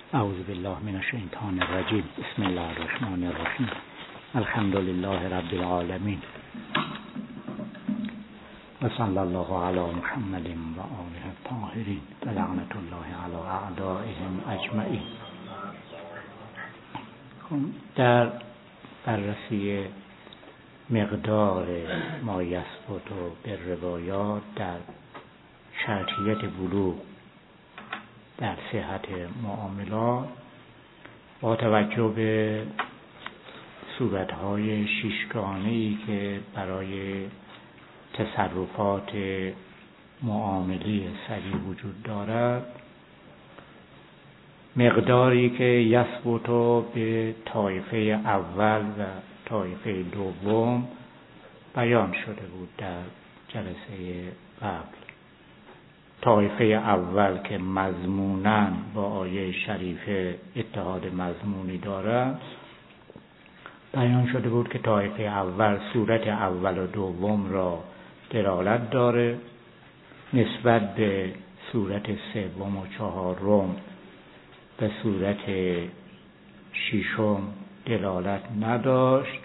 اعوذ بالله من الشیطان الرجیم. بسم الله الرحمن الرحیم. الحمد لله رب العالمین و صلی الله علی محمد و آله الطاهرین و لعنت الله علی اعدائهم اجمعین. در بررسی مقدار ما یثبت به روایات در شرطیت بلوغ در صحت معاملات با توجه به صورت‌های ششگانه‌ای که برای تصرفات معاملی صحیح وجود دارد، مقداری که یثبت به طایفه اول و طایفه دوم بیان شده بود در جلسه قبل. طایفه اول که مضموناً با آیه شریفه اتحاد مضمونی دارد، بیان شده بود که طایفه اول صورت اول و دوم را دلالت داره، نسبت به صورت سوم و چهارم به صورت ششم دلالت نداشت.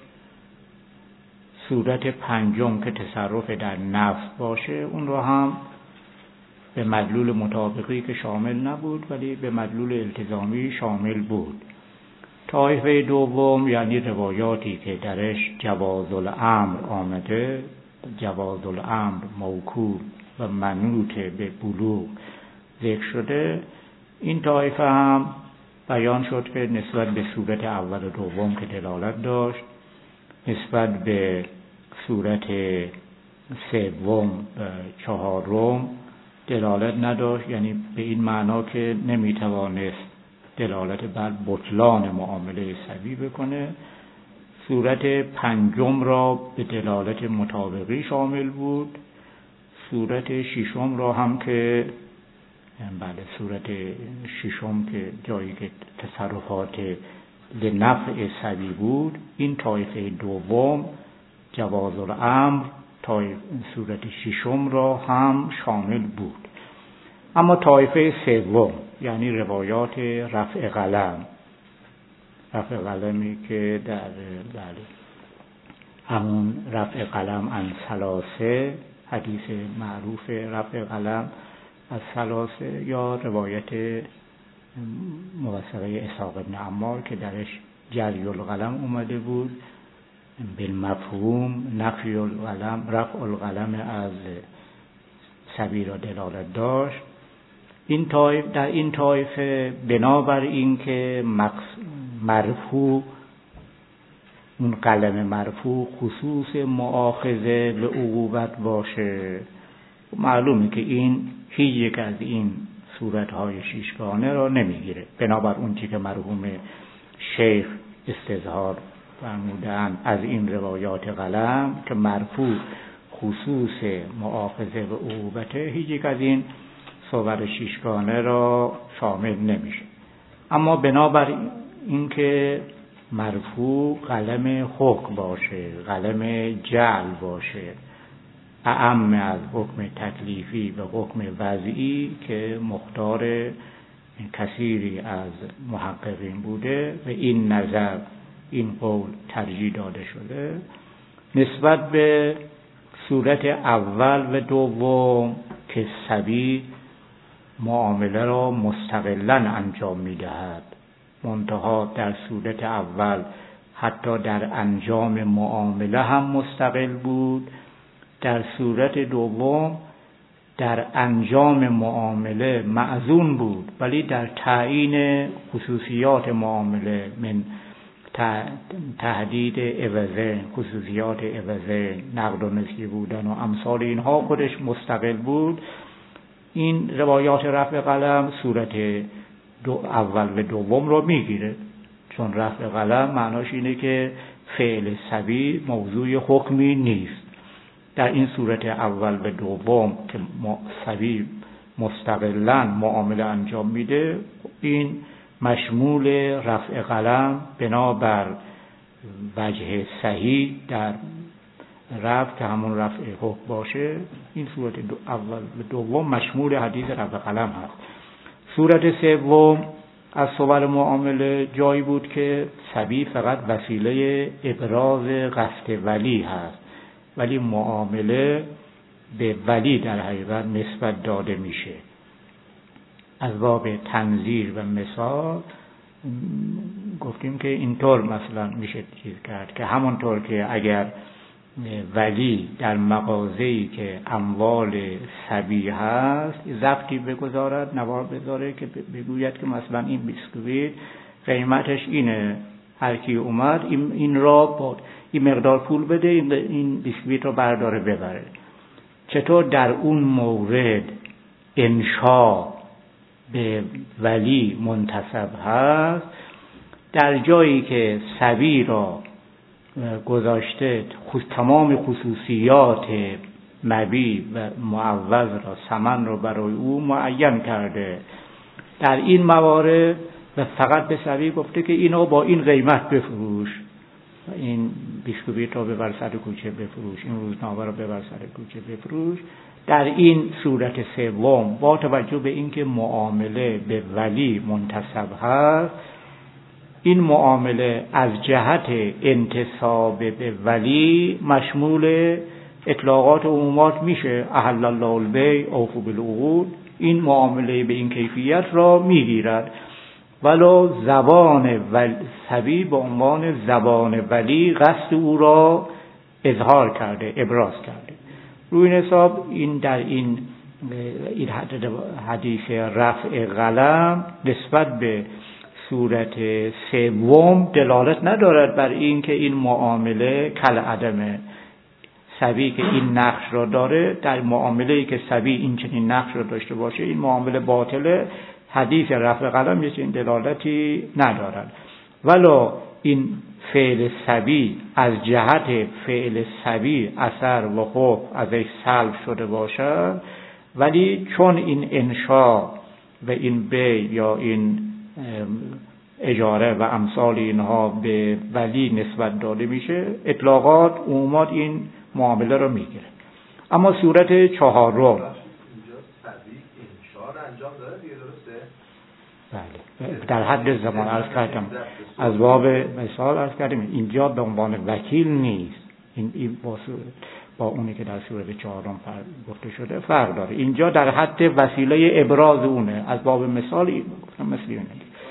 صورت پنجم که تصرف در نفس باشه، اون رو هم به مدلول مطابقی که شامل نبود ولی به مدلول التزامی شامل بود. طایفه دوم یعنی روایاتی که درش جواز الامر آمده، جواز الامر موکول و منوط به بلوغ ذکر شده. این طایفه هم بیان شد که نسبت به صورت اول و دوم که دلالت داشت، نسبت به صورت سوم و چهارم دلالت نداشت، یعنی به این معنا که نمیتوانست دلالت بر بطلان معامله صحیح بکنه. صورت پنجم را به دلالت مطابقی شامل بود. صورت ششم را هم که صورت ششم که جایی که تصرفات لنفع صحیح بود، این طایفه دوم جواز الامر صورت ششم را هم شامل بود. اما طایفه سوم یعنی روایات رفع قلم، رفع قلمی که در همون رفع قلم عن ثلاثه، حدیث معروف رفع قلم از ثلاثه، یا روایت موثقه اسحاق بن عمار که درش جری القلم اومده بود، بالمفهوم نفی القلم، رفع القلم از صبی را دلالت داشت. در این طایفه بنابر این که مرفوع، اون قلم مرفوع خصوص مؤاخذه به عقوبت باشه، معلومه که این هیچ یک از این صورت‌های شیشگانه را نمیگیره. بنابر اون چی که مرحوم شیخ استظهار فرمودن از این روایات قلم که مرفوع خصوص مؤاخذه و عقوبته، هیچ یک از این صور شیشگانه را شامل نمیشه. اما بنابر این که مرفوع قلم حکم باشه، قلم جعل باشه، اعم از حکم تکلیفی و حکم وضعی که مختار کثیری از محققین بوده و این نظر، این قول ترجیح داده شده، نسبت به صورت اول و دوم که صبی معامله را مستقلاً انجام می‌دهد، منتها در صورت اول حتی در انجام معامله هم مستقل بود، در صورت دوم در انجام معامله معزون بود، ولی در تعیین خصوصیات معامله من تحدید عوضین، خصوصیات عوضین، نقد و نسیه بودن و امثال اینها خودش مستقل بود. این روایات رفع قلم صورت اول و دوم رو میگیره، چون رفع قلم معناش اینه که فعل صبی موضوع حکمی نیست. در این صورت اول و دوم که صبی مستقلاً معامله انجام میده، این مشمول رفع قلم بنابر وجه صحیح در رفع که همون رفع حکم باشه، این صورت اول و دوم مشمول حدیث رفع قلم هست. صورت سوم از صور معامله جایی بود که سبی فقط وسیله ابراز قصد ولی هست، ولی معامله به ولی در حقیقت نسبت داده میشه. از باب تنظیر و مثال گفتیم که اینطور مثلا میشه چیز کرد که همونطور که اگر ولی در مغازه‌ای که اموال سبی هست ضبطی بگذارد، نوار بذاره که بگوید که مثلا این بیسکویت قیمتش اینه، هر کی اومد این را با این مقدار پول بده این بیسکویت رو برداره ببره. چطور در اون مورد انشا به ولی منتسب هست، در جایی که سبی را گذاشته تمام خصوصیات مبیع و معوض را، ثمن را برای او معین کرده، در این موارد و فقط به سبی گفته که اینو با این قیمت بفروش، این بیسکویت را ببر سر کوچه بفروش، این روزنامه را ببر سر کوچه بفروش. در این صورت سوم با توجه به اینکه معامله به ولی منتسب هست، این معامله از جهت انتساب به ولی مشمول اطلاقات و عمومات میشه. احل الله البیع اوفوا بالعقود، این معامله به این کیفیت را میگیرد، ولو زبان سبی به عنوان زبان ولی قصد او را اظهار کرده، ابراز کرده. روی این حساب این در این حدیث رفع قلم نسبت به صورت سوم دلالت ندارد بر این که این معامله کل عدمه. سبی که این نقش را داره، در معامله‌ای که سبی این چنین نقش را داشته باشه، این معامله باطله. حدیث رفع قلم این دلالتی ندارد. ولو این فعل سبی از جهت فعل سبی اثر و خوف ازش سلب شده باشد، ولی چون این انشا و این بیع یا این اجاره و امثال اینها به ولی نسبت داده میشه، اطلاقات عمومات این معامله رو میگیره. اما صورت چهارم اینجا سبی انشا رو انجام داره دیگه، درسته؟ بله، در حد زمان عرض کردم، از باب مثال عرض کردیم اینجا به عنوان وکیل نیست. این با اونی که در صورت چهارم گفته شده فرق داره. اینجا در حد وسیله ابراز اونه، از باب مثالی گفتم مثل اینه،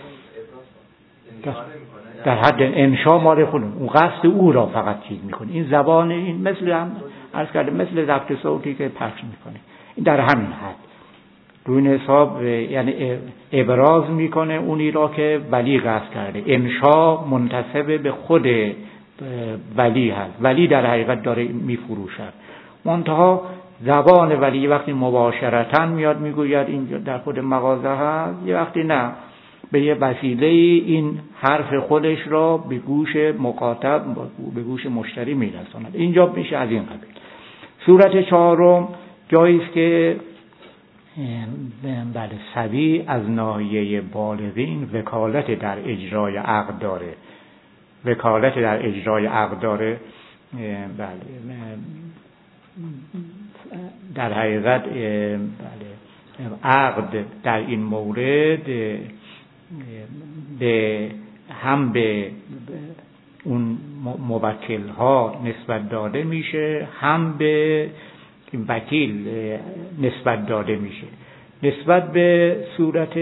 در حد انشا مال خودم اون قصد او را فقط چیز میکنه. این زبان این مثل هم عرض کردم مثل ضبط صوتی که پخش میکنه، این در همین حد روی حساب یعنی ابراز میکنه اونی را که ولی قصد کرده. انشا منتسب به خود ولی هست، ولی در حقیقت داره میفروشد. منتها زبان ولی وقتی مباشرتاً میاد میگوید اینجا در خود مغازه هست، یه وقتی نه به یه وسیله این حرف خودش را به گوش مخاطب، به گوش مشتری میرساند. اینجا میشه از این قبیل. صورت چهارم جایی است که بله سبی از ناحیه بالغین وکالت در اجرای عقد داره، وکالت در اجرای عقد داره. بله در حقیقت بله عقد در این مورد هم به اون موکل ها نسبت داده میشه، هم به وکیل نسبت داده میشه. نسبت به صورت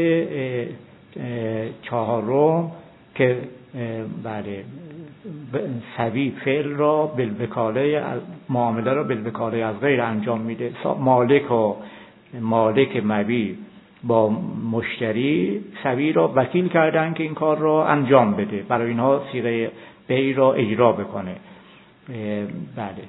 چهارم که بله سبی فعل را بالوکاله، معامله را بالوکاله از غیر انجام میده. مالک مبیع با مشتری سبی را وکیل کردن که این کار را انجام بده، برای اینها صیغه بیع را اجرا بکنه. بله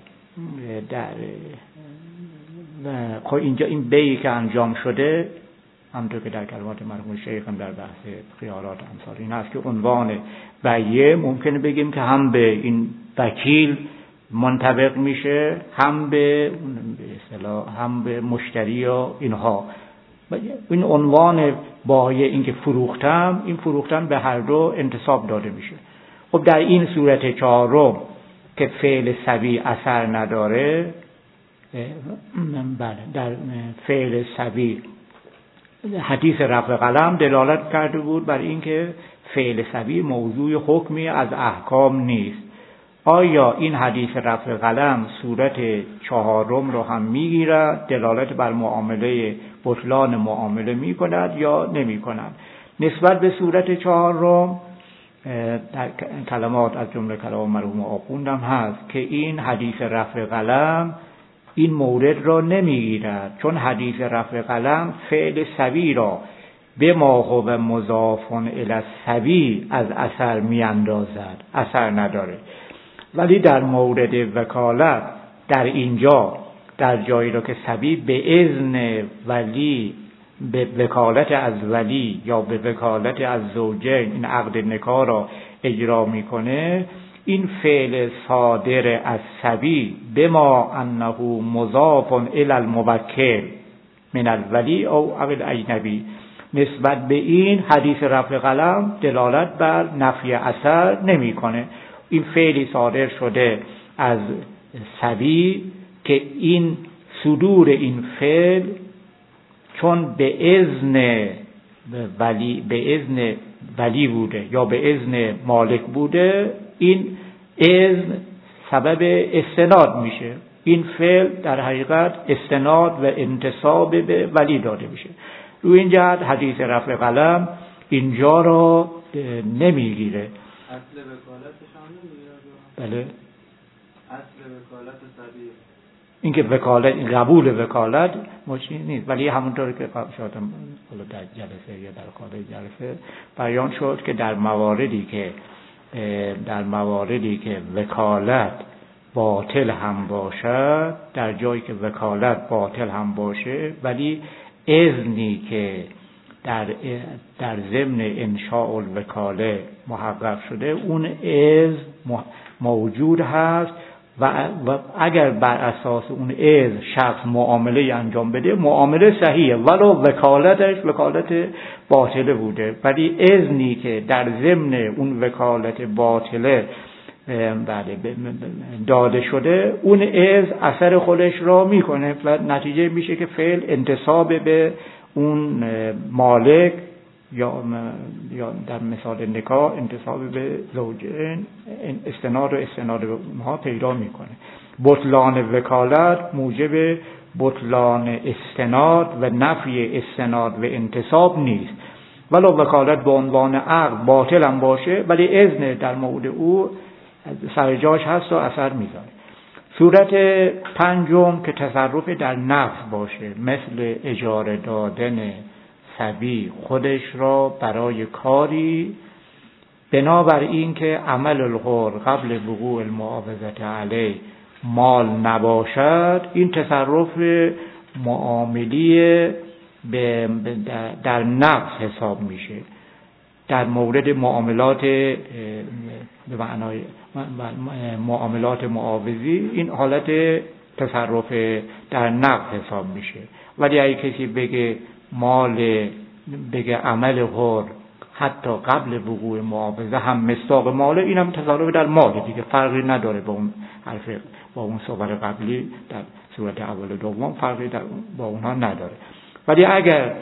خب اینجا این بیعی که انجام شده، همونطور که در کلمات مرحوم شیخ هم در بحث خیارات امثال این هست که عنوان بیع ممکنه بگیم که هم به این وکیل منطبق میشه، هم به اصطلاح هم به مشتری یا اینها. این عنوان بایع، این که فروختم، این فروختن به هر دو انتساب داده میشه. خب در این صورت چهارم که فعل سبی اثر نداره، بله در فعل سبی حدیث رفع قلم دلالت کرده بود بر اینکه فعل سبی موضوع حکمی از احکام نیست. آیا این حدیث رفع قلم صورت چهارم رو هم میگیرد، دلالت بر معامله، بطلان معامله میکند یا نمیکند؟ نسبت به صورت چهارم در کلمات از جمله کلام مرحوم آخوندم هست که این حدیث رفع قلم این مورد را نمیگیرد، چون حدیث رفع قلم فعل سبی را به ما هو مضاف الی السبی از اثر میاندازد، اثر نداره. ولی در مورد وکالت در اینجا، در جایی را که سبی به اذن ولی، به وکالت از ولی یا به وکالت از زوجین این عقد نکاح را اجرا میکنه، این فعل صادر از سبی بما انه مضاف الی الموکل من الولی او الاجنبی، نسبت به این حدیث رفع قلم دلالت بر نفی اثر نمیکنه. این فعلی صادر شده از سبی که این صدور این فعل چون به اذن ولی بوده یا به اذن مالک بوده، این اذن سبب استناد میشه. این فعل در حقیقت استناد و انتساب به ولی داده میشه. روی این جهت حدیث رفع قلم اینجا را نمیگیره. اصل وکالتش هم نمیگیره. بله، اصل وکالت سبیه اینکه وکالت، قبول وکالت مشکل نیست، ولی همونطور که شاید در جلسه یا در خارج جلسه بیان شد که در مواردی که وکالت باطل هم باشد، در جایی که وکالت باطل هم باشه ولی اذنی که در ضمن انشاء الوکاله محقق شده، اون اذن موجود هست و اگر بر اساس اون اذن شخص معامله انجام بده، معامله صحیحه ولو وکالتش وکالت باطله بوده، ولی اذنی که در ضمن اون وکالت باطله داده شده، اون اذن اثر خودش را میکنه و نتیجه میشه که فعل انتساب به اون مالک یا در مثال نکاح انتساب به زوجین، استناد و استناد به اونها پیدا میکنه. بطلان وکالت موجب بطلان استناد و نفی استناد و انتساب نیست، ولو وکالت به عنوان عقد باطل هم باشه ولی اذن در مورد او سر جاش هست و اثر میذاره. صورت پنجم که تصرف در نفس باشه، مثل اجاره دادن سبی خودش را برای کاری بنابر این که عمل الحر قبل وقوع المعاوضه علیه مال نباشد، این تصرف معاملی در نفس حساب میشه. در مورد معاملات به معنای معاملات معاوضی این حالت تصرف در نقد حساب میشه. ولی اگه کسی بگه عمل حر حتی قبل وقوع معاوضه هم مصداق ماله، این هم تصرف در ماله دیگه، فرقی نداره با اون حرف، با اون صور قبلی در صورت اول و دوم فرقی با اونها نداره. ولی اگر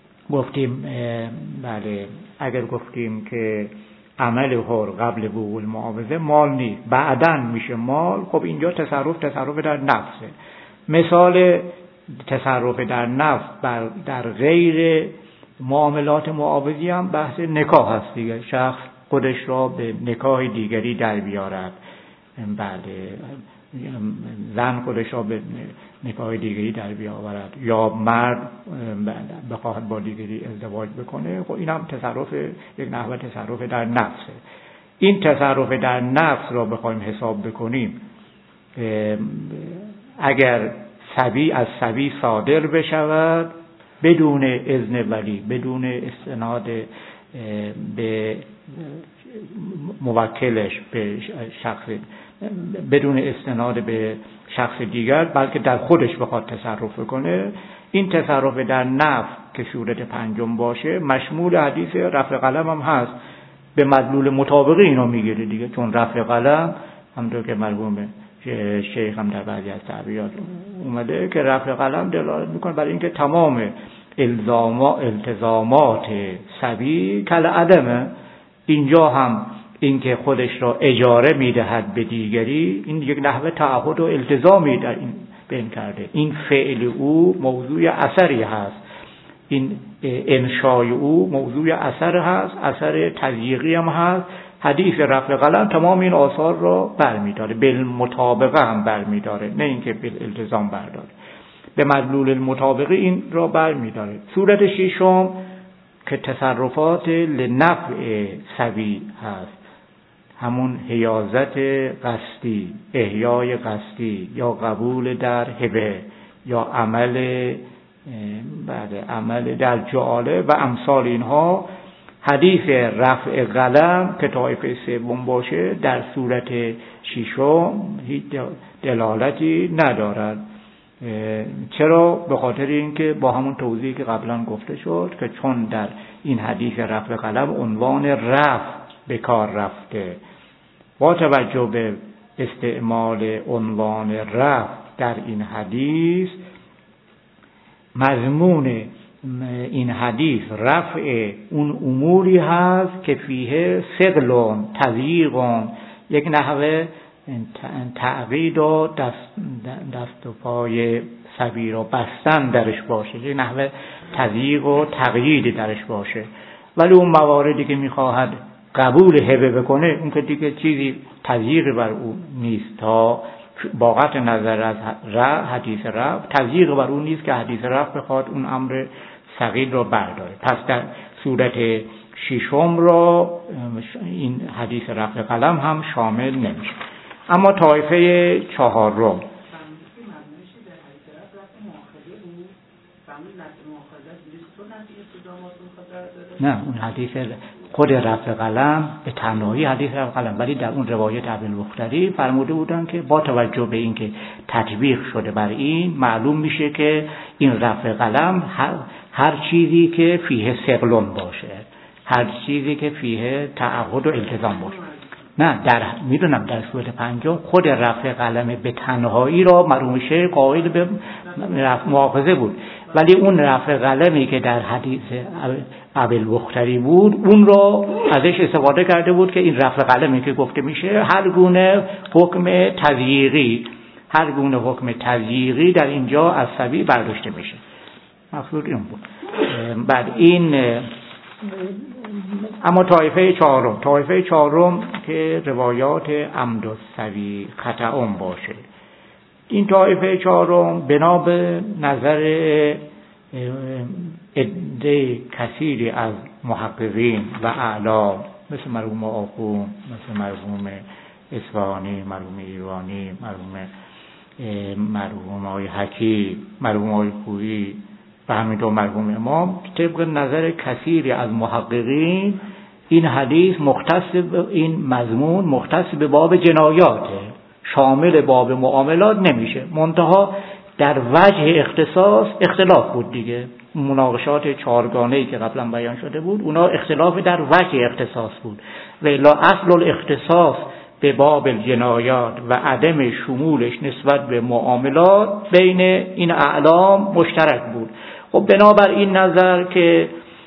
گفتیم که عمل حر قبل وقوع معاوضه مال نیست، بعداً میشه مال، خب اینجا تصرف در نفسه. مثال تصرف در نفس در غیر معاملات معاوضی هم بحث نکاح هست دیگه. شخص خودش را به نکاح دیگری در بیارد، زن خودش را به نکاح دیگری در بیاورد یا مرد بخواهد با دیگری ازدواج بکنه، خب این هم یک نحوه تصرف در نفسه. این تصرف در نفس را بخوایم حساب بکنیم، اگر سبی از سبی صادر بشود بدون اذن ولی، بدون استناد به موکلش، به شخص، بدون استناد به شخص دیگر، بلکه در خودش بخواد تصرف کنه، این تصرف در نفس که صورت پنجم باشه مشمول حدیث رفع قلم هم هست، به مدلول مطابقی اینو میگیره دیگه. چون رفع قلم همونطور که مرحوم شیخ هم در بعضی از تعبیرات اومده که رفع قلم دلالت میکنه برای اینکه تمام التزامات صبی کل عدمه. اینجا هم این که خودش را اجاره میدهد به دیگری، این یک نحوه تعهد و التزامی در این بین کرده. این فعل او موضوع اثری هست، این انشای او موضوع اثر هست، اثر تضییقی هم هست. حدیث رفع قلم تمام این آثار را برمیداره، بالمطابقه هم برمیداره، نه اینکه بالالتزام برداره، به مدلول المطابقه این را برمیداره. صورت ششم که تصرفات لنفع صبی هست، همون حیازت قصدی، احیای قصدی یا قبول در هبه یا عمل در جعاله و امثال اینها. حدیث رفع قلم که طایفه سوم باشه در صورت ششم هیچ دلالتی ندارد. چرا؟ به خاطر اینکه با همون توضیحی که قبلا گفته شد که چون در این حدیث رفع قلم عنوان رفع به کار رفته، با توجه به استعمال عنوان رفع در این حدیث، مضمون این حدیث رفع اون اموری هست که فیه ثقلون تضییقون، یک نحوه تعقید و دست و پای صبی را بستن درش باشه، یک نحوه تضییق و تقیید درش باشه. ولی اون مواردی که میخواهد قبول هبه بکنه، اون که دیگه چیزی تضییق بر اون نیست، تا با قطع نظر از حدیث رفع تضییق بر اون نیست که حدیث رفع بخواد اون امر ثقیل را برداره. پس در صورت ششم را این حدیث رفع قلم هم شامل نمیشه. اما طایفه چهارم نه، اون حدیث خود رفع قلم به تنهایی حدیث رفع قلم، ولی در اون روایت ابوالبختری فرموده بودن که با توجه به اینکه تطبیق شده بر این، معلوم میشه که این رفع قلم هر چیزی که فیه ثقلون باشه، هر چیزی که فیه تعهد و التزام باشه. نه، میدونم در صورت پنجم خود رفع قلم به تنهایی را مرحوم شیخ قائل به مؤاخذه بود، ولی اون رفع قلمی که در حدیث ابوالبختری بود، اون را ازش استفاده کرده بود که این رفع قلمی که گفته میشه هر گونه حکم تضییقی در اینجا از صبی برداشته میشه. مقصود این بود. بعد این اما طایفه چهارم که روایات عمد الصبی خطأ باشه، این طایفه چهارم بنا به نظر عده کثیری از محققین و اعلام مثل مرحوم آخوند، مثل مرحوم اصفهانی، مرحوم ایرانی، مرحوم آقای حکیم، مرحوم آقای کویی و همینطور مرحوم امام، طبق نظر کثیری از محققین این حدیث این مضمون مختص به باب جنایاته، شامل باب معاملات نمیشه. منتها در وجه اختصاص اختلاف بود دیگه، مناقشات چهارگانه‌ای که قبلا بیان شده بود اونا اختلاف در وجه اختصاص بود، و الا اصل الاختصاص به باب الجنایات و عدم شمولش نسبت به معاملات بین این اعلام مشترک بود. خب بنابر این نظر که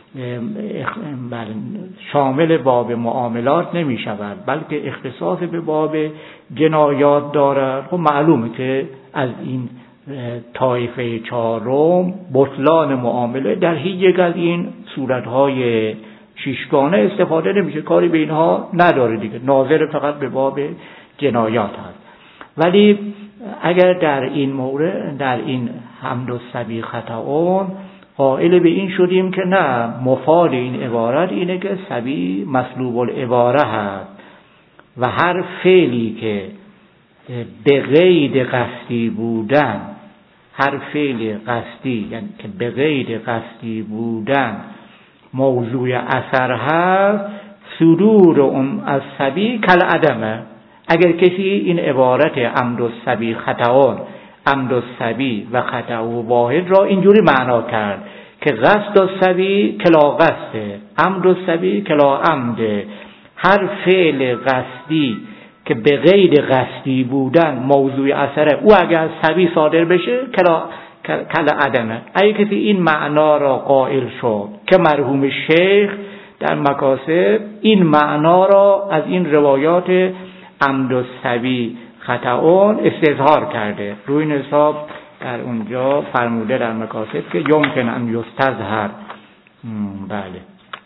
شامل باب معاملات نمی شود بلکه اختصاص به باب جنایات دارد، خب معلومه که از این طایفه چهارم بطلان معامله در هیچ یک از این صورتهای شیشگانه استفاده نمیشه، کاری به اینها نداره دیگه، ناظر فقط به باب جنایات هست. ولی اگر در این مورد، در این حمد الصبی خطأون قائل به این شدیم که نه، مفاد این عبارت اینه که صبی مسلوب العباره هست و هر فعلی که به غیر قصدی بودن، هر فعل قصدی یعنی که به غیر قصدی بودن موضوع اثر هست، صدور اون از صبی کل عدمه. اگر کسی این عبارت عمد الصبی خطأون، عمد الصبی و خطأ واحد را اینجوری معنا کرد که قصد الصبی کلا قصده، عمد الصبی کلا عمده، هر فعل قصدی که به غیر قصدی بودن موضوع اثره، او اگر از صبی صادر بشه کل عدمه. اگه کسی این معنا را قائل شد که مرحوم شیخ در مکاسب این معنا را از این روایات عمد الصبی خطأون استظهار کرده، روی این حساب در اونجا فرموده در مکاسب که یمکن ان یستظهر، بله،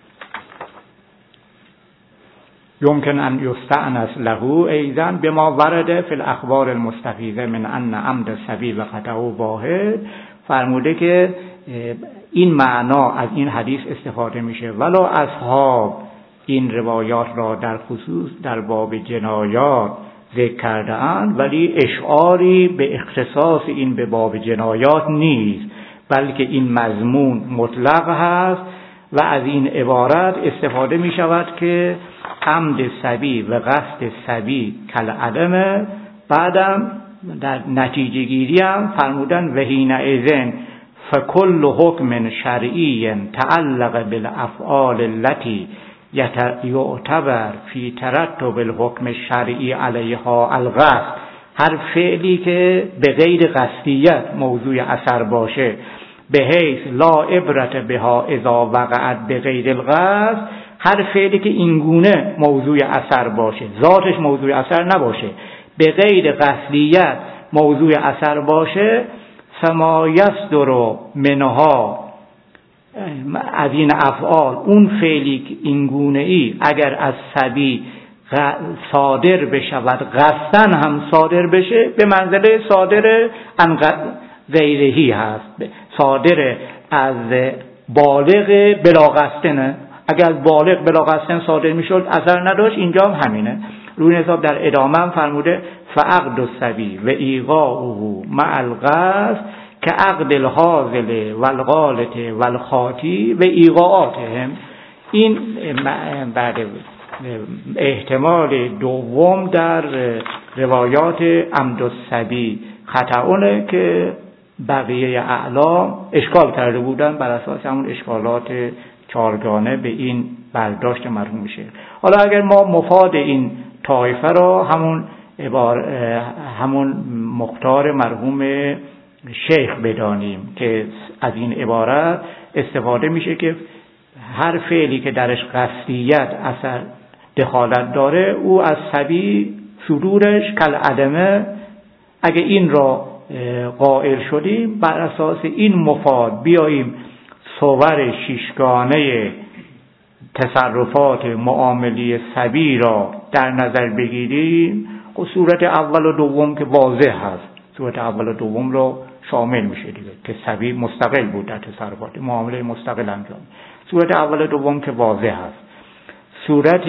یمکن ان یستأنس له ایضا بما ورد فی الاخبار المستفیضه من ان عمد الصبی و خطأ واحد. فرموده که این معنا از این حدیث استفاده میشه ولو اصحاب این روایات را در خصوص در باب جنایات ذکر کرده اند، ولی اشعاری به اختصاص این به باب جنایات نیست، بلکه این مضمون مطلق هست و از این عبارت استفاده می شود که عمد صبی و قصد صبی کل عدمه. بعدم در نتیجه گیری هم فرمودن و حینئذ فکل حکم شرعی تعلق بالافعال التي یعتبر فی ترتب الحکم الشرعی علیها القصد، هر فعلی که به غیر قصدیت موضوع اثر باشه، به حیث لا عبرت بها اذا وقعت به غیر القصد، هر فعلی که اینگونه موضوع اثر باشه، ذاتش موضوع اثر نباشه، به غیر قصدیت موضوع اثر باشه، فما یصدر منها، از این افعال اون فعلی که اینگونه ای اگر از صبی صادر بشود قصدن هم صادر بشه، به منزله صادر عن غیرهی هست، صادر از بالغ بلا قصدن. اگر از بالغ بلا قصدن صادر میشد اثر نداشت، اینجا هم همینه. روی حساب در ادامه هم فرموده فعقد الصبی و ایقاؤه مع القصد که عقد الحاضل و الغالط و الخاطی و ایقاعاتهم. این بعد احتمال دوم در روایات عمد الصبی خطأونه که بقیه اعلام اشکال کرده بودن، بر اساس همون اشکالات چارگانه به این برداشت مرحوم شیخ. حالا اگر ما مفاد این طایفه را همون مختار مرحوم شیخ بدانیم که از این عبارت استفاده میشه که هر فعلی که درش قصدیت اثر دخالت داره او از صبی صدورش کل عدمه. اگه این را قائل شدیم، بر اساس این مفاد بیاییم صور شیشگانه تصرفات معاملی صبی را در نظر بگیریم، صورت اول و دوم که واضح هست، صورت اول و دوم را شامل میشه دیگه که صبی مستقل بود در تصرفات معامله مستقل انجام. صورت اول و دوم که واضح هست. صورت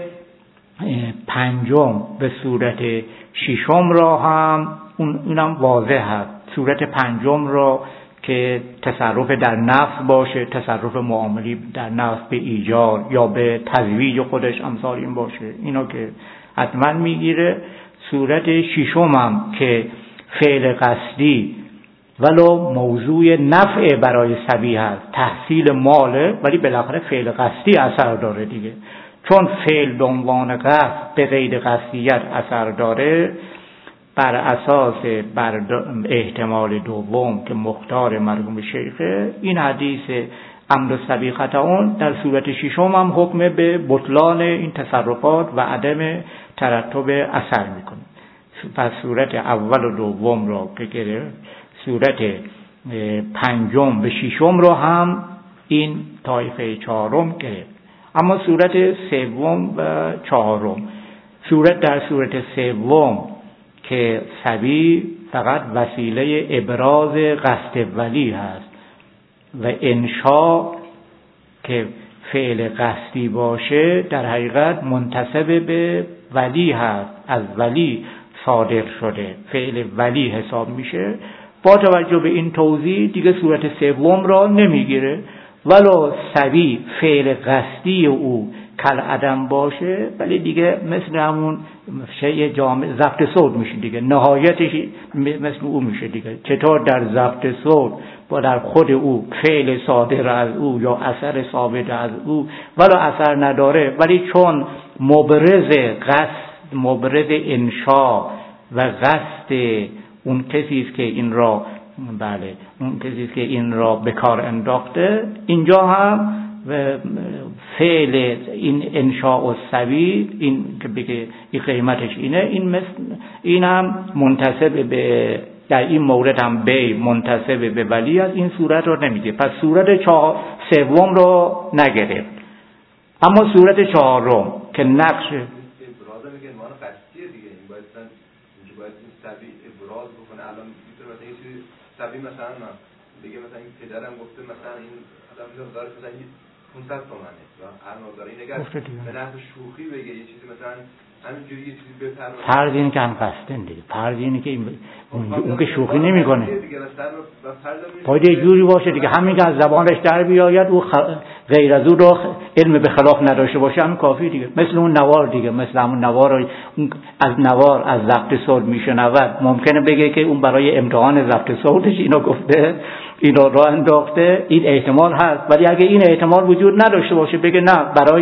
پنجم به صورت ششم را هم اونم واضح هست. صورت پنجم را که تصرف در نفس باشه، تصرف معاملی در نفس به ایجار یا به تزویج خودش امثال این باشه، اینا که حتما میگیره. صورت ششم هم که فعل قصدی ولو موضوع نفع برای صبی هست، تحصیل ماله، ولی بالاخره فعل قصدی اثر داره دیگه، چون فعل به عنوان قصد به غیر قصدیت اثر داره. بر اساس احتمال دوم که مختار مرحوم شیخه، این حدیث عمد الصبی خطأون در صورت ششم هم حکم به بطلان این تصرفات و عدم ترتب اثر میکنه. پس صورت اول و دوم را که گرفت، صورت پنجم به ششم را هم این طایفه چهارم گرفت. اما صورت سوم و چهارم، در صورت سوم که صبی فقط وسیله ابراز قصد ولی هست و انشا که فعل قصدی باشه در حقیقت منتسب به ولی هست، از ولی صادر شده، فعل ولی حساب میشه. با توجه به این توضیح دیگه صورت سوم را نمیگیره، ولو صبی فعل قصدی او کل عدم باشه، ولی دیگه مثل همون شیء جامع ضبط صوت میشه دیگه، نهایتش مثل او میشه دیگه. چطور در ضبط صوت با در خود او فعل صادر از او یا اثر ثابت از او ولو اثر نداره، ولی چون مبرز انشا و قصد اون کسی است که این را بله اون کسی که این را به کار انداخته، اینجا هم فعل این انشاء السبی، این که بگه این قیمتش اینه، این هم منتسب به، در این مورد هم بی منتسب به ولی از این صورت رو نمیگه، پس صورت سوم رو نگرفت. اما صورت چهارم که نقش ابراز میگه مان قصدیه دیگه، این باید این سبی ابراز بکنه. الان میتونه مثلا یه چیزی سبی مثلا دیگه، مثلا این پدرم گفته مثلا این آدم داره مثلا 500 تومنه یا هر مقدار، این اگر به نحو شوخی بگه یه چیزی مثلا همینجوری یه چیزی بپرونه، فرض اینه که هم قصدن دیگه، فرض اینه که اون که شوخی نمیکنه، باید یه جوری باشه دیگه، همین که از زبانش در بیاید او غیر از او رو علم به خلاف نداشته باشه همین کافی دیگه. مثل اون نوار دیگه، مثل همون نوار، از نوار از ضبط صوت میشنود، ممکنه بگه که اون برای امتحان ضبط صوتش اینو گفته، اینو راه انداخته، این احتمال هست. ولی اگه این احتمال وجود نداشته باشه بگه نه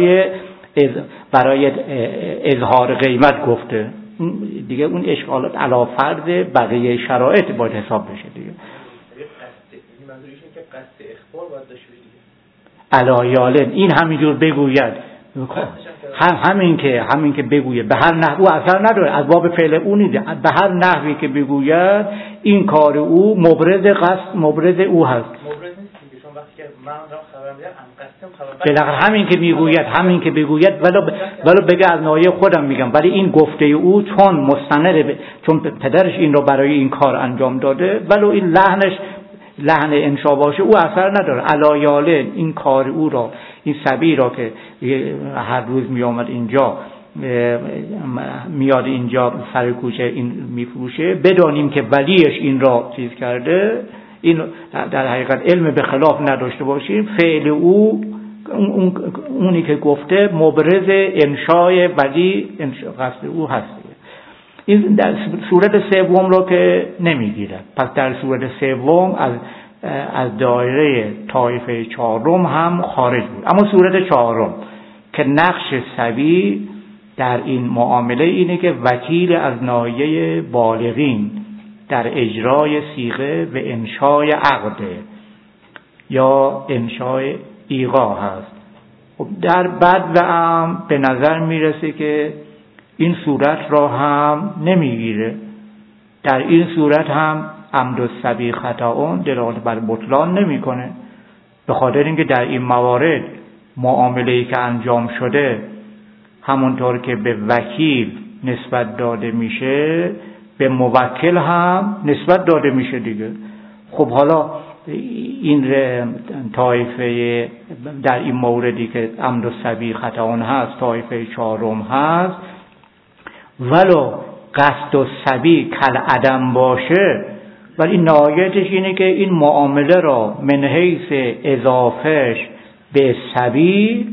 برای اظهار قیمت گفته، دیگه اون اشکالات علی فرض بقیه شرایط باید حساب بشه دیگه. منظورش اینه که قصد اخبار باید داشته باشه دیگه. علایالن این همینجور بگوید، همین که بگوید به هر نحو اثر نداره، از باب فعل او نیست، به هر نحوی که بگوید این کار او مبرز قصد مبرز او هست. مبرز نیست دیگه، چون وقتی که من خبر میدم ام قصدم خبر بالاخره همین که بگوید ولو بگه از ناحیه خودم میگم، ولی این گفته او چون مستند چون پدرش این رو برای این کار انجام داده، ولو این لحن انشا باشه او اثر نداره. علایالن این کار او را، این سبی را که هر روز میاد اینجا سر کوچه این میفروشه، بدانیم که ولیش این را چیز کرده، این در حقیقت علم به خلاف نداشته باشیم، فعل او اونی که گفته مبرز انشای ولی قصد او هست. این در صورت سوم رو که نمیگیره، پس در صورت سوم از دایره طایفه چهارم هم خارج بود. اما صورت چهارم که نقش سبی در این معامله اینه که وکیل از ناحیه بالغین در اجرای صیغه و انشای عقده یا انشای ایقاع هست. خب در بعد هم به نظر میرسه که این صورت را هم نمیگیره. در این صورت هم عمد السبی خطاون دلالت بر بطلان نمیکنه، به خاطر اینکه در این موارد معامله‌ای که انجام شده همونطور که به وکیل نسبت داده میشه به موکل هم نسبت داده میشه دیگه. خب حالا این طایفه در این موردی که عمد السبی خطاون هست طایفه چهارم هست، ولو قصد السبی کل عدم باشه، ولی نهایتش اینه که این معامله را من حیث اضافهش به سبی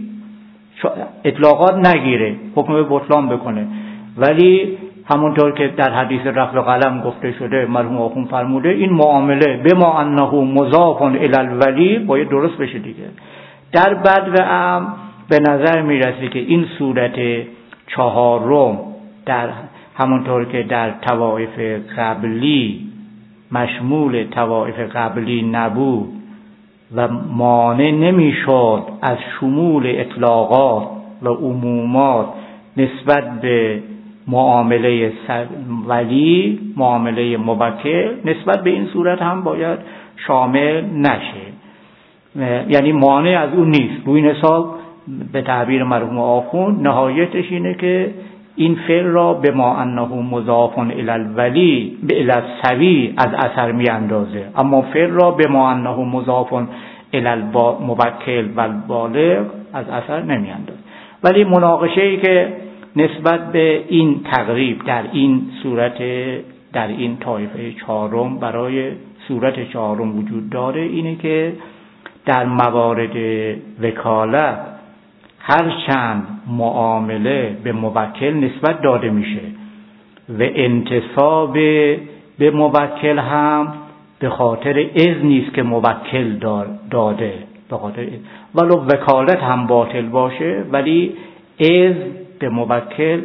اطلاقات نگیره، حکم به بطلان بکنه. ولی همونطور که در حدیث رفع قلم گفته شده، مرحوم آخوند فرموده این معامله بما انه مضاف الی الولی باید درست بشه دیگه. در بدو هم به نظر میرسه که این صورت چهارم در همونطور که در طوائف قبلی مشمول طوائف قبلی نبود و مانع نمیشد از شمول اطلاقات و عمومات نسبت به معامله ولی، معامله موکل، نسبت به این صورت هم باید شامل نشه، یعنی مانع از اون نیست. روی این حساب به تعبیر مرحوم آخوند نهایتش اینه که این فعل را به ما انه مضاف الی الولی به الی السبی از اثر می اندازه، اما فعل را به ما انه مضاف الی الموکل و البالغ از اثر نمی اندازه. ولی مناقشه‌ای که نسبت به این تقریب در این صورت، در این طایفه چهارم برای صورت چهارم وجود داره اینه که در موارد وکالت هر چند معامله به موکل نسبت داده میشه و انتصاب به موکل هم به خاطر اذنی است که موکل داده، به خاطر ولو وکالت هم باطل باشه ولی اذن به موکل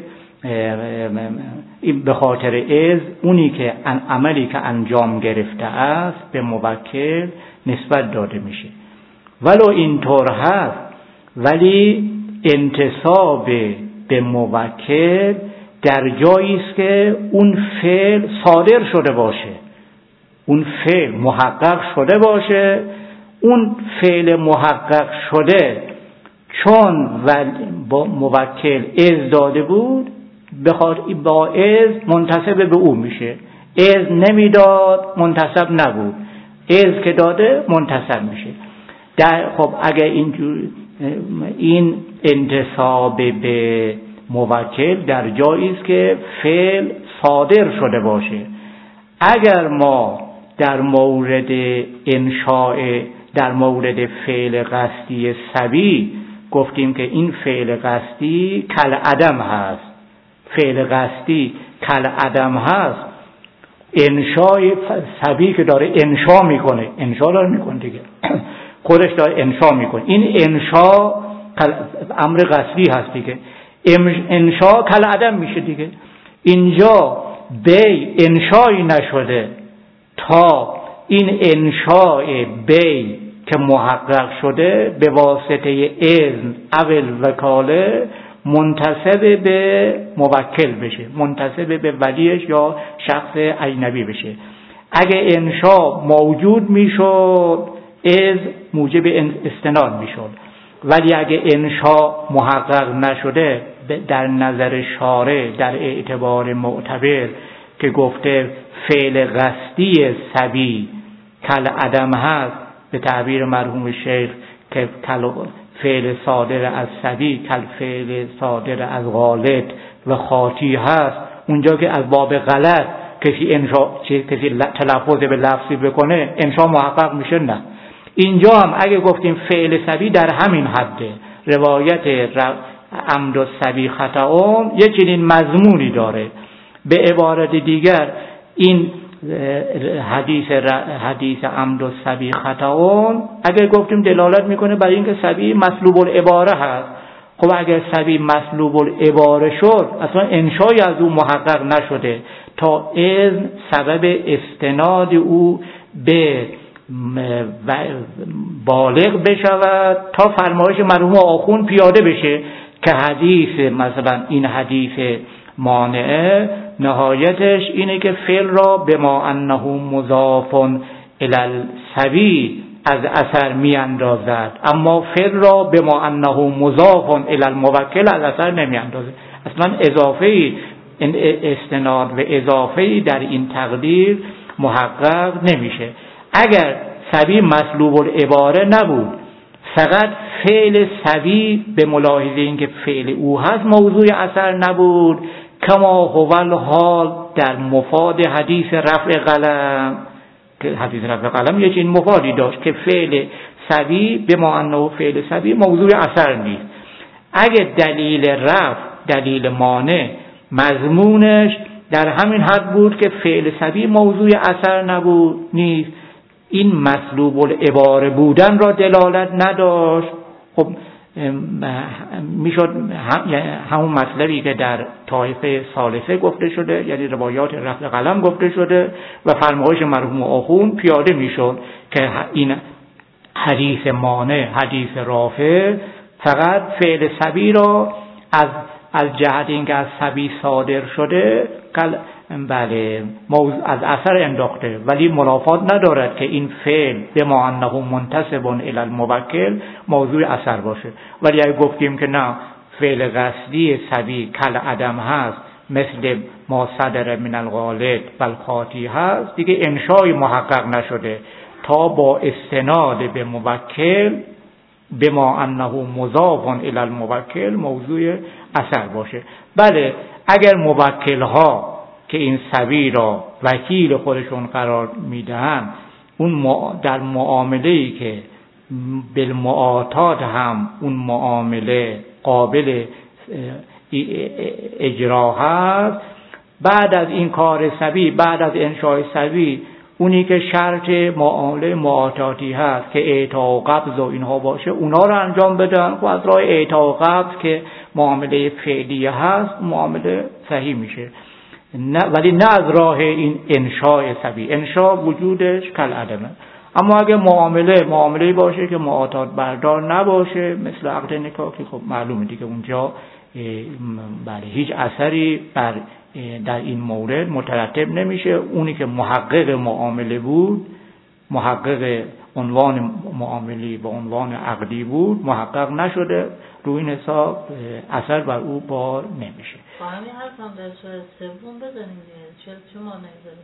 این به خاطر از اونی که عملی که انجام گرفته است به موکل نسبت داده میشه. ولو اینطور هست ولی انتساب به موکل در جایی است که اون فعل صادر شده باشه، اون فعل محقق شده باشه. اون فعل محقق شده چون با موکل از داده بود با از منتسب به او میشه. از نمیداد منتسب نبود، از که داده منتسب میشه. خب اگه اینجور این انتساب به موکل در جایی است که فعل صادر شده باشه. اگر ما در مورد انشاء در مورد فعل قصدی صبی گفتیم که این فعل قصدی کل عدم هست، فعل قصدی کل عدم هست، انشاء صبی که داره انشاء میکنه، انشاء داره میکنه دیگه، خودش داره انشاء میکنه، این انشاء امر قصدی هست دیگه، انشاء کل عدم میشه دیگه. اینجا بی انشایی نشده تا این انشاء بی که محقق شده به واسطه اذن اول وکاله منتسب به موکل بشه، منتسب به ولیش یا شخص اجنبی بشه. اگه انشاء موجود میشد از موجب استناد میشد، ولی اگه انشاء محقق نشده در نظر شارع در اعتبار معتبر که گفته فعل قصدی صبی کل عدم هست، به تعبیر مرحوم شیخ که فعل صادر از صبی کل فعل صادر از غالط و خاطی هست، اونجا که از باب غلط کسی تلفظ به لفظی بکنه انشاء محقق میشه. نه، اینجا هم اگه گفتیم فعل صبی در همین حده، روایت عمد الصبی خطأ یه چنین مضمونی داره. به عبارت دیگر این حدیث عمد الصبی خطأ اگه گفتیم دلالت میکنه برای اینکه صبی مسلوب العباره هست. خب اگر صبی مسلوب العباره شد اصلا انشای از او محقق نشده تا اذن سبب استناد او به بالغ بشود تا فرمایش مرحوم آخوند پیاده بشه که حدیث مثلا این حدیث مانعه نهایتش اینه که فعل را به ما انه مضاف الی الصبی از اثر می اندازد، اما فعل را به ما انه مضاف الی الموکل از اثر نمی اندازد. اصلا اضافه استناد و اضافه در این تقدیر محقق نمیشه. اگر صبی مسلوب العباره نبود، فقط فعل صبی به ملاحظه اینکه فعل او هست موضوع اثر نبود، کما هو الحال در مفاد حدیث رفع قلم، که حدیث رفع قلم یه چنین مفادی داشت که فعل صبی به ما انه فعل صبی موضوع اثر نیست. اگه دلیل رفع دلیل مانع مضمونش در همین حد بود که فعل صبی موضوع اثر نبود نیست، این مسلوب العباره بودن را دلالت نداشت. خب میشد همون مطلبی که در طایفه ثالثه گفته شده، یعنی روایات رفع قلم گفته شده و فرمایش مرحوم آخوند پیاده میشد که این حدیث مانع حدیث رافع فقط فعل صبی را از جهت اینکه از صبی صادر شده بله از اثر انداخته، ولی منافات ندارد که این فعل به ما انه منتسب الی الموکل موضوع اثر باشه. ولی اگه گفتیم که نه فعل قصدی صبی کل عدم هست مثل ما صدر من الغالط و الخاطی هست، دیگه انشای محقق نشده تا با استناد به موکل به ما انه مضاف الی الموکل موضوع اثر باشه. بله اگر موکل ها که این صبی را وکیل خودشون قرار میدهند اون در معامله‌ای که بالمعاطات هم اون معامله قابل اجرا هست، بعد از این کار صبی، بعد از انشاء صبی اونی که شرط معامله معاطاتی هست که اعطا و قبض و اینها باشه اونا رو انجام بدن و از راه اعطا و قبض که معامله فعلی هست معامله صحیح میشه، نه ولی نه از راه این انشاء سبی. انشاء وجودش کل عدمه. اما اگه معامله باشه که معاطات بردار نباشه مثل عقد نکاح که خب معلومه دیگه اونجا بله هیچ اثری در این مورد مترتب نمیشه. اونی که محقق معامله بود، محقق عنوان معاملی به عنوان عقدی بود، محقق نشده، روی این حساب اثر بر او بار نمیشه. با همین حرف هم در شاید سوم بزنیم چه مانعی داره؟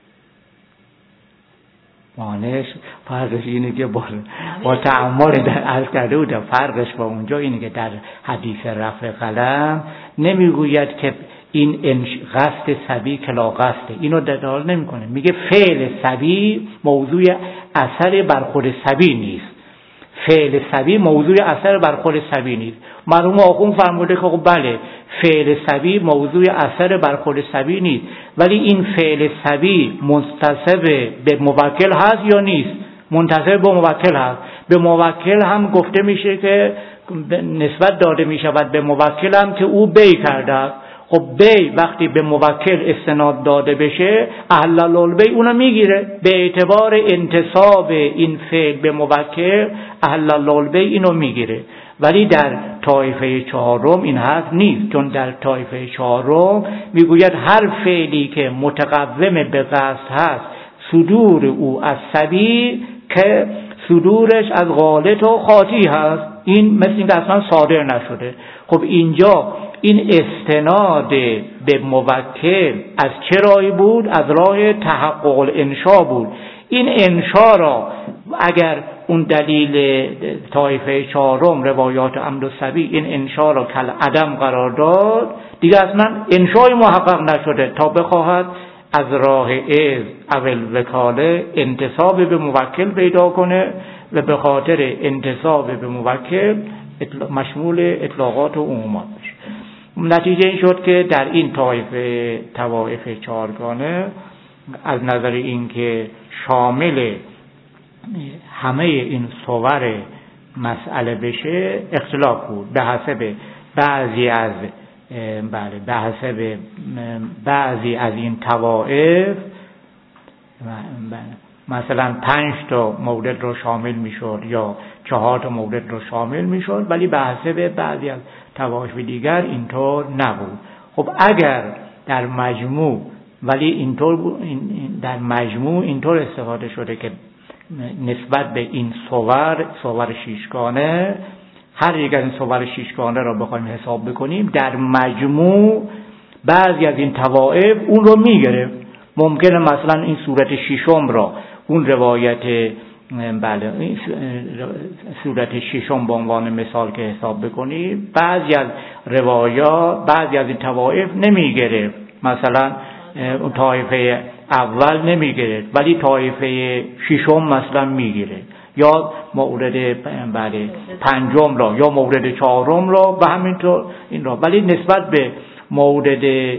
مانعش فرقش اینه که با تعامل در عرض کرده بودم، فرقش با اونجا اینه که در حدیث رفع قلم نمیگوید که این قصد صبی کلا قصده، اینو دلالت نمیکنه، میگه فعل صبی موضوع اثر بر خود صبی نیست، فعل صبی موضوع اثر بر خود صبی نیست. مرحوم آخوند فرموده که خب بله فعل صبی موضوع اثر بر خود صبی نیست، ولی این فعل صبی منتصب به موکل هست یا نیست؟ منتصب به موکل هست. به موکل هم گفته میشه که نسبت داده میشود به موکل هم که او بی کرده است. خب بی وقتی به موکل استناد داده بشه احلل البی اونو میگیره، به اعتبار انتصاب این فعل به موکل احلل البی اینو میگیره. ولی در طایفه چهارم این حرف نیست، چون در طایفه چهارم میگوید هر فعلی که متقوم به قصد هست صدور او از صبی که صدورش از غالط و خاطی هست، این مثل این که اصلا صادر نشده. خب اینجا این استناد به موکل از چه راهی بود؟ از راه تحقق الانشاء بود. این انشاء را اگر اون دلیل طایفه چهارم روایات عمد و صبی این انشاء را کل عدم قرار داد، دیگه اصلا انشاء محقق نشده تا بخواهد از راه اذن اول وکاله انتصاب به موکل پیدا کنه و به خاطر انتصاب به موکل مشمول اطلاقات و عمومات بشه. نتیجه این شد که در این طوایف چهارگانه از نظر این شامل همه این صور مسئله بشه اختلاف بود به حسب بعضی از این طوائف. مثلا 5 تا مورد رو شامل میشد یا 4 تا مورد رو شامل میشد، ولی به حسب بعضی از طوائف دیگر اینطور نبود. خب اگر در مجموع ولی در مجموع اینطور استفاده شده که نسبت به این صور شیشگانه، هر یک از این صور شیشگانه را بخوایم حساب بکنیم، در مجموع بعضی از این طوائف اون رو میگرفت. ممکنه مثلا این صورت ششم را اون روایت این صورت ششم به عنوان مثال که حساب بکنیم، بعضی از روایات بعضی از این طوائف نمیگرفت، مثلا اون طایفه اول نمیگرفت ولی طایفه ششم مثلا میگرفت، یا مورد پنجم را یا مورد چهارم را و همینطور این را. ولی نسبت به مورد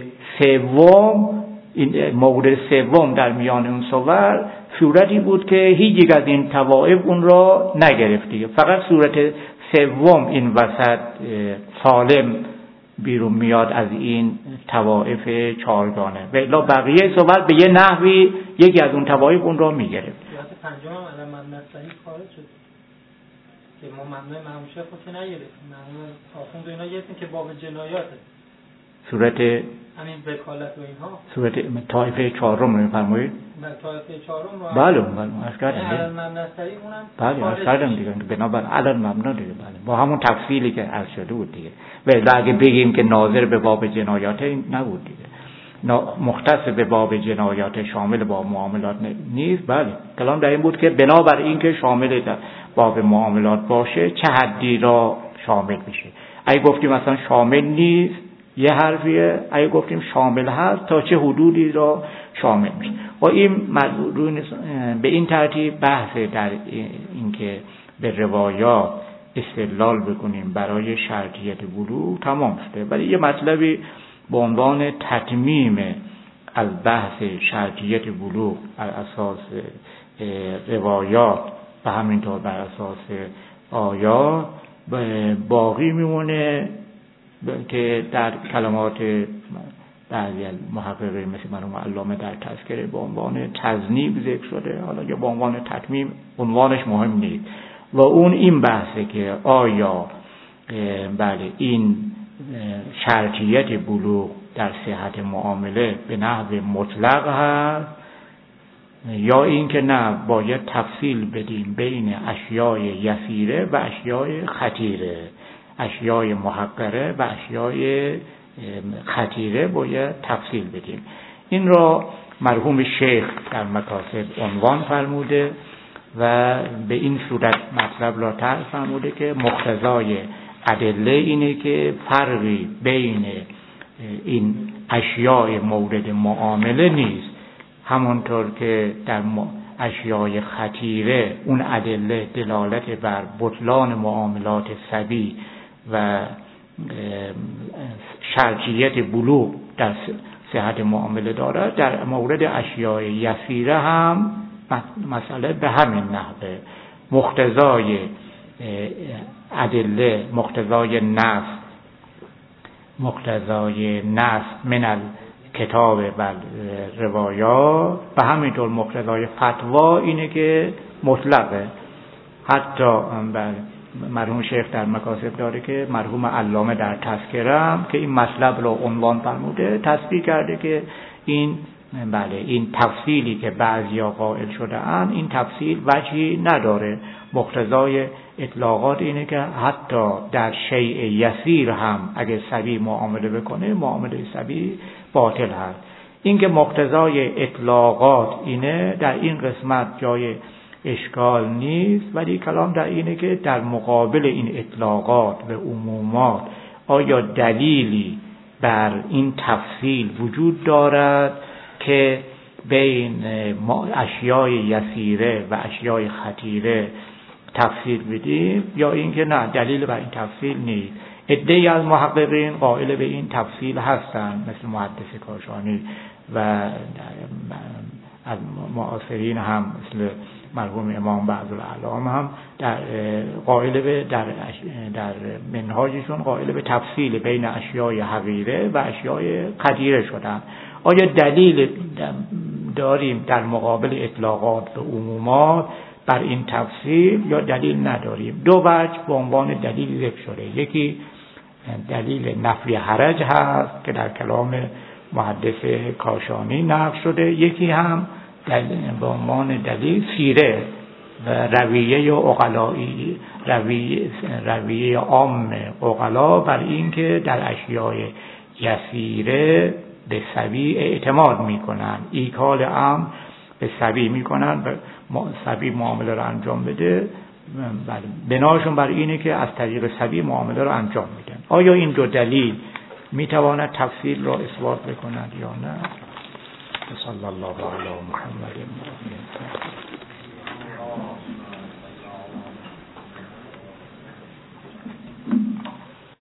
سوم در میان اون صور صورتی بود که هیچ یک از این طوائف اون را نگرفت دیگه، فقط صورت سوم این وسط سالم بیرون میاد از این طوائف چهارگانه و الا بقیه صور به یه نحوی یکی از اون طوائف اون را میگرفت. صورت پنجم هم الان ممنوع صحیح خارج شد که ما ممنوع مموشه خود نگرفتیم، ممنوع آخوند و اینا گرفتیم که باب جنایاته. صورت همین وکالت و اینها صورت طایفه چهارم رو میفرمایید؟ طایفه چهارم رو بله عرض کردم الان ممنوع صحیح اونم بله عرض کردم دیگه، بنابراین الان ممنوع دیگه بله با همون تفصیلی که عرض شده بود دیگه. و اگه بگیم که ناظر به باب جنایات نبود دیگه، مختص به باب جنایات شامل با معاملات نیست. بله کلام در این بود که بنابر این که شامل در باب معاملات باشه چه حدی را شامل میشه. اگه گفتیم مثلا شامل نیست یه حرفیه، اگه گفتیم شامل هست تا چه حدودی را شامل میشه. و این به این ترتیب بحث در این که به روایات استدلال بکنیم برای شرطیت بلوغ تمام شده. ولی یه مطلبی به عنوان تتمیم از بحث شرطیت بلوغ بر اساس روایات و همینطور بر اساس آیات باقی میمونه که در کلمات بعضی از محققین مثل مرحوم علامه در تذکره به عنوان تذنیب ذکر شده، حالا یا به عنوان تتمیم، عنوانش مهم نیست. و اون این بحثه که آیا بله این شرطیت بلوغ در صحت معامله به نحو مطلق هست یا این که نه باید تفصیل بدیم بین اشیای یسیره و اشیای خطیره، اشیای محقره و اشیای خطیره باید تفصیل بدیم. این را مرحوم شیخ در مکاسب عنوان فرموده و به این صورت مطلب را طرح فرموده که مقتضای ادله اینه که فرقی بین این اشیاء مورد معامله نیست، همانطور که در اشیاء خطیره اون ادله دلالت بر بطلان معاملات صبی و شرطیت بلوغ در صحت معامله دارد، در مورد اشیاء یسیره هم مسئله به همین نحوه. مقتضای ادله، مقتضای نص من الکتاب و روایات و همینطور مقتضای فتوا اینه که مطلقه. حتی مرحوم شیخ در مکاسب داره که مرحوم علامه در تذکره که این مطلب رو عنوان فرموده تصریح کرده که این این تفصیلی که بعضیا قائل شده اند این تفصیل وجهی نداره. مقتضای اطلاقات اینه که حتی در شیء یسیر هم اگه صبی معامله بکنه معامله صبی باطل هست. این که مقتضای اطلاقات اینه در این قسمت جای اشکال نیست، ولی کلام در اینه که در مقابل این اطلاقات و عمومات آیا دلیلی بر این تفصیل وجود دارد که بین اشیاء یسیره و اشیاء خطیره تفصیل بدیم، یا اینکه نه دلیل بر این تفصیل نیست. عده‌ای از محققین قائل به این تفصیل هستند مثل محدث کاشانی و از معاصرین هم مثل مرحوم امام بعضالاعلام هم در قائل به در منهاجشون قائل به تفصیل بین اشیاء حقیره و اشیاء قدیره شدن. آیا دلیل داریم در مقابل اطلاقات و عمومات بر این تفصیل یا دلیل نداریم؟ دو وجه به عنوان دلیل ذکر شده. یکی دلیل نفی حرج هست که در کلام محدث کاشانی نقل شده، یکی هم به عنوان دلیل سیره و رویه عقلایی، رویه عام عقلا بر این که در اشیاء یسیره به صبی اعتماد میکنن، ایکال عام به صبی میکنن و صبی معامله رو انجام بده، بناشون بر اینه که از طریق صبی معامله رو انجام میدن. آیا این دو دلیل میتواند تفصیل را اثبات بکنند یا نه؟ صلی الله علی محمد.